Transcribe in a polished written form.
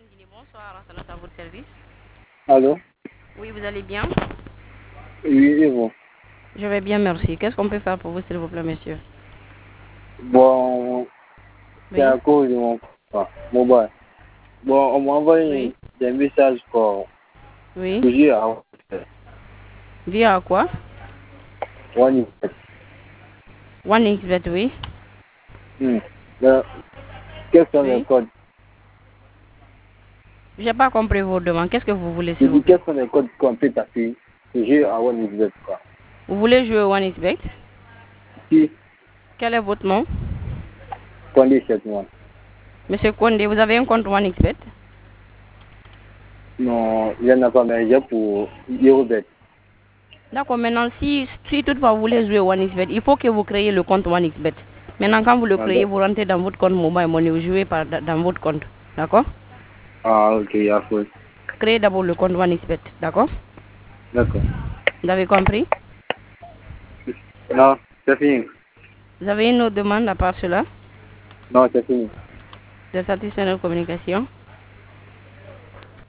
Ndine, bonsoir, Arsenal à votre service. Allô? Oui, vous allez bien? Oui, et vous? Je vais bien, merci. Qu'est-ce qu'on peut faire pour vous, s'il vous plaît, monsieur? Bon, c'est Oui, à cause de mon mobile. Bon, on m'a oui, envoyé des messages pour oui. jouer à Via quoi? One. OneXBet, oui. Hmm. Mais quels sont les Oui. codes? J'ai pas compris vos demandes. Qu'est-ce que vous voulez, Je s'il vous dis plaît? quels sont les codes qu'on peut taper pour jouer à OneXBet, quoi. Vous voulez jouer au OneXBet? Si, Quel est votre nom? Condé cette mois. Monsieur Condé, vous avez un compte OneXBet? Non, il n'y en a pas, mais j'ai pour Eurobet. D'accord, maintenant, si toutefois vous voulez jouer au OneXBet, il faut que vous créez le compte OneXBet. Maintenant, quand vous le Ah, créez, vous rentrez dans votre compte mobile money, vous jouez dans votre compte. D'accord? ok, il y a faute. Créez d'abord le compte OneXBet. D'accord? D'accord. Vous avez compris? Non, c'est fini. Vous avez une autre demande à part cela? Non, c'est fini. De satisfaire notre communication?